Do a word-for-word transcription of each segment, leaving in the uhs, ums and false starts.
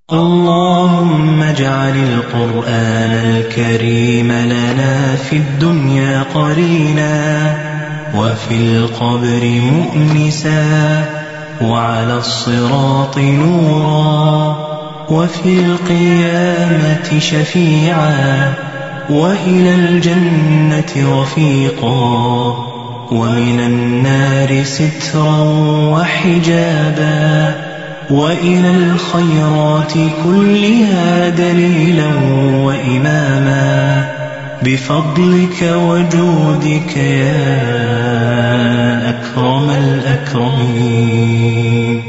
اللهم اجعل القرآن الكريم لنا في الدنيا قرينا، وفي القبر مؤنسا، وعلى الصراط نورا، وفي القيامة شفيعا، وإلى الجنة رفيقا، ومن النار سترا وحجابا، وإلى الخيرات كلها دليلا وإماما، بفضلك وجودك يا أكرم الأكرمين.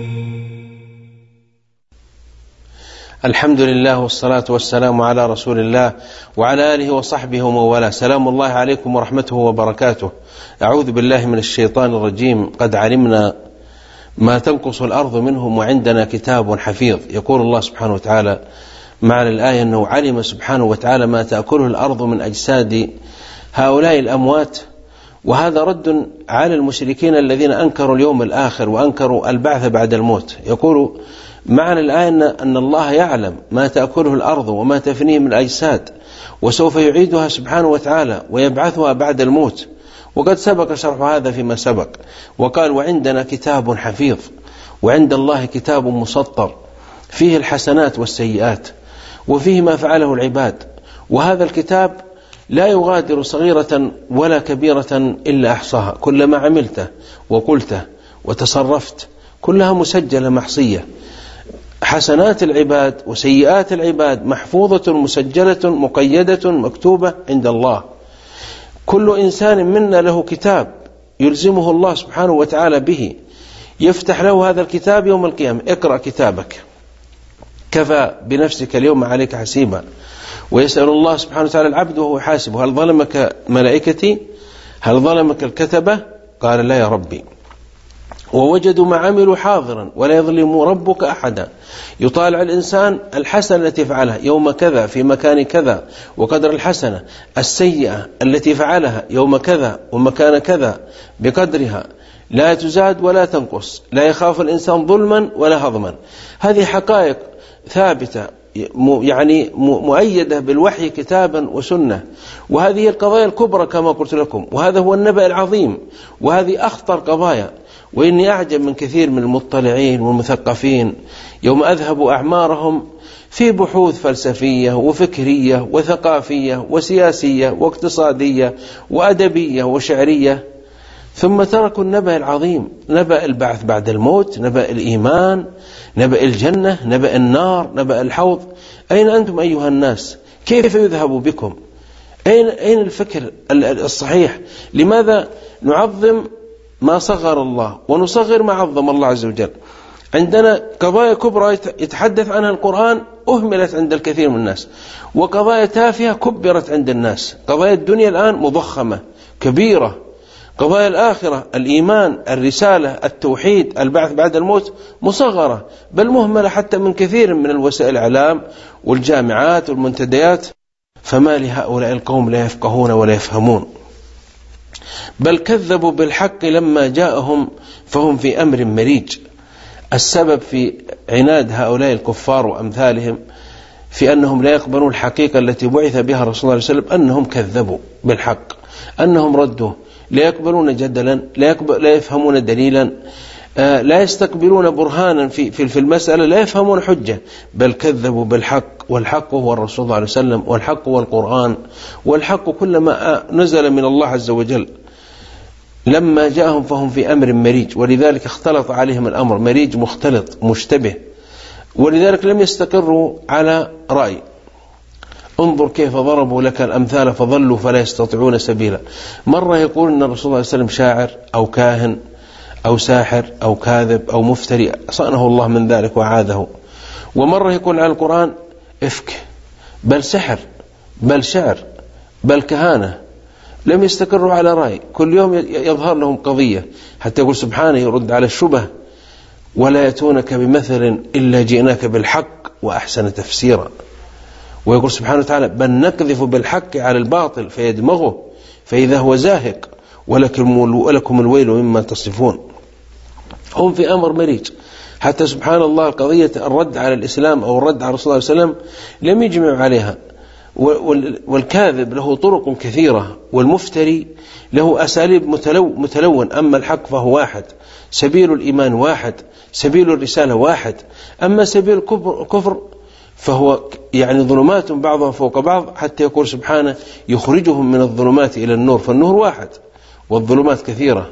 الحمد لله والصلاة والسلام على رسول الله وعلى آله وصحبه ومن والاه. سلام الله عليكم ورحمته وبركاته. أعوذ بالله من الشيطان الرجيم. قد علمنا ما تنقص الأرض منهم وعندنا كتاب حفيظ. يقول الله سبحانه وتعالى معنى الآية أنه علم سبحانه وتعالى ما تأكله الأرض من أجساد هؤلاء الأموات، وهذا رد على المشركين الذين أنكروا اليوم الآخر وأنكروا البعث بعد الموت. يقول معنى الآية أن الله يعلم ما تأكله الأرض وما تفنيه من الأجساد، وسوف يعيدها سبحانه وتعالى ويبعثها بعد الموت، وقد سبق شرح هذا فيما سبق. وقال وعندنا كتاب حفيظ، وعند الله كتاب مسطر فيه الحسنات والسيئات، وفيه ما فعله العباد، وهذا الكتاب لا يغادر صغيرة ولا كبيرة إلا أحصاها. كل ما عملته وقلته وتصرفت كلها مسجلة محصية، حسنات العباد وسيئات العباد محفوظة مسجلة مقيدة مكتوبة عند الله. كل إنسان منا له كتاب يلزمه الله سبحانه وتعالى به، يفتح له هذا الكتاب يوم القيامة. اقرأ كتابك كفى بنفسك اليوم عليك حسيبا. ويسأل الله سبحانه وتعالى العبد وهو حاسبه هل ظلمك ملائكتي، هل ظلمك الكتبة؟ قال لا يا ربي. ووجدوا ما عملوا حاضرا ولا يظلم ربك أحدا. يطالع الإنسان الحسنة التي فعلها يوم كذا في مكان كذا وقدر الحسنة، السيئة التي فعلها يوم كذا ومكان كذا بقدرها، لا تزاد ولا تنقص، لا يخاف الإنسان ظلما ولا هضما. هذه حقائق ثابتة يعني مؤيدة بالوحي كتابا وسنة، وهذه القضايا الكبرى كما قلت لكم، وهذا هو النبأ العظيم، وهذه أخطر قضايا. وإني أعجب من كثير من المطلعين والمثقفين يوم أذهبوا أعمارهم في بحوث فلسفية وفكرية وثقافية وسياسية واقتصادية وأدبية وشعرية، ثم تركوا النبأ العظيم، نبأ البعث بعد الموت، نبأ الإيمان، نبأ الجنة، نبأ النار، نبأ الحوض. أين أنتم أيها الناس؟ كيف يذهب بكم؟ أين أين الفكر الصحيح؟ لماذا نعظم ما صغر الله ونصغر ما عظم الله عز وجل؟ عندنا قضايا كبرى يتحدث عنها القرآن أهملت عند الكثير من الناس، وقضايا تافهة كبرت عند الناس. قضايا الدنيا الآن مضخمة كبيرة، قضايا الآخرة الإيمان الرسالة التوحيد البعث بعد الموت مصغرة، بل مهملة حتى من كثير من الوسائل الإعلام والجامعات والمنتديات. فما لهؤلاء القوم لا يفقهون ولا يفهمون، بل كذبوا بالحق لما جاءهم فهم في أمر مريج. السبب في عناد هؤلاء الكفار وأمثالهم في أنهم لا يقبلون الحقيقة التي بعث بها رسول الله صلى الله عليه وسلم أنهم كذبوا بالحق، أنهم ردوا، لا يقبلون جدلا، لا, يقبل لا يفهمون دليلا، آه لا يستقبلون برهانا في, في, في المسألة، لا يفهمون حجة، بل كذبوا بالحق. والحق هو الرسول صلى الله عليه وسلم، والحق هو القرآن، والحق كل ما نزل من الله عز وجل. لما جاءهم فهم في أمر مريج، ولذلك اختلط عليهم الأمر، مريج مختلط مشتبه، ولذلك لم يستقروا على رأي. انظر كيف ضربوا لك الأمثال فضلوا فلا يستطيعون سبيلا. مرة يقول أن الرسول صلى الله عليه وسلم شاعر أو كاهن أو ساحر أو كاذب أو مفتري، صانه الله من ذلك وعاده. ومرة يقول على القرآن إفك، بل سحر، بل شعر، بل كهانة. لم يستقروا على رأي، كل يوم يظهر لهم قضية، حتى يقول سبحانه يرد على الشبه ولا يأتونك بمثل إلا جئناك بالحق وأحسن تفسيرا. ويقول سبحانه وتعالى بل نقذف بالحق على الباطل فيدمغه فإذا هو زاهق ولكم الويل مما تصفون. هم في أمر مريج. حتى سبحان الله قضية الرد على الإسلام أو الرد على الرسول صلى الله عليه وسلم لم يجمعوا عليها، والكاذب له طرق كثيرة، والمفتري له أساليب متلون. أما الحق فهو واحد، سبيل الإيمان واحد، سبيل الرسالة واحد. أما سبيل الكفر فهو يعني ظلمات بعضها فوق بعض، حتى يقول سبحانه يخرجهم من الظلمات إلى النور، فالنور واحد والظلمات كثيرة.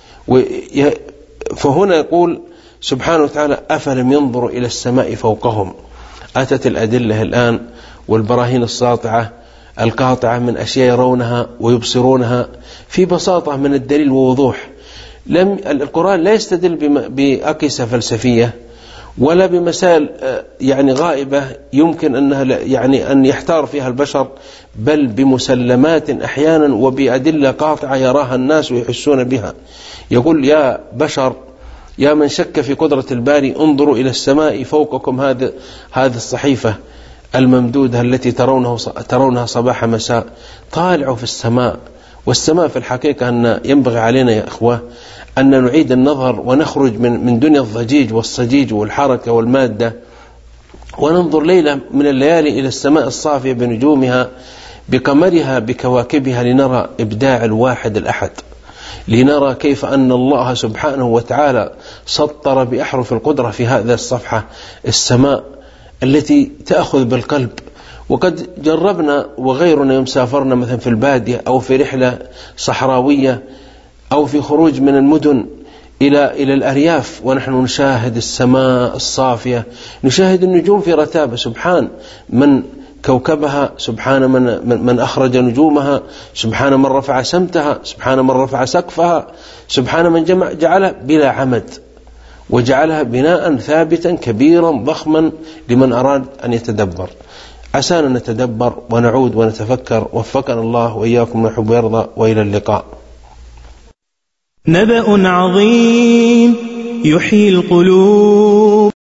فهنا يقول سبحانه وتعالى أفلم ينظروا إلى السماء فوقهم. أتت الأدلة الآن والبراهين الساطعة القاطعة من أشياء يرونها ويبصرونها في بساطة من الدليل ووضوح. لم القرآن لا يستدل بأقيسة فلسفية ولا بمسائل يعني غائبة يمكن أنها يعني أن يحتار فيها البشر، بل بمسلمات أحيانا وبأدلة قاطعة يراها الناس ويحسون بها. يقول يا بشر، يا من شك في قدرة الباري، انظروا إلى السماء فوقكم، هذه هذه الصحيفة الممدودة التي ترونه ترونها صباح مساء. طالعوا في السماء. والسماء في الحقيقة أن ينبغي علينا يا إخوة أن نعيد النظر ونخرج من من دنيا الضجيج والصجيج والحركة والمادة، وننظر ليلة من الليالي إلى السماء الصافية بنجومها بقمرها بكواكبها، لنرى إبداع الواحد الأحد، لنرى كيف أن الله سبحانه وتعالى سطر بأحرف القدرة في هذه الصفحة السماء التي تأخذ بالقلب. وقد جربنا وغيرنا يوم سافرنا مثلا في البادية أو في رحلة صحراوية أو في خروج من المدن إلى إلى الأرياف، ونحن نشاهد السماء الصافية، نشاهد النجوم في رتابة، سبحان من كوكبها، سبحان من من أخرج نجومها، سبحان من رفع سمتها، سبحان من رفع سقفها، سبحان من جمع جعلها بلا عمد وجعلها بناء ثابتا كبيرا ضخما لمن أراد أن يتدبر. عسانا نتدبر ونعود ونتفكر، وفقنا الله وإياكم نحب ويرضى، وإلى اللقاء. نبأ عظيم يحيي القلوب.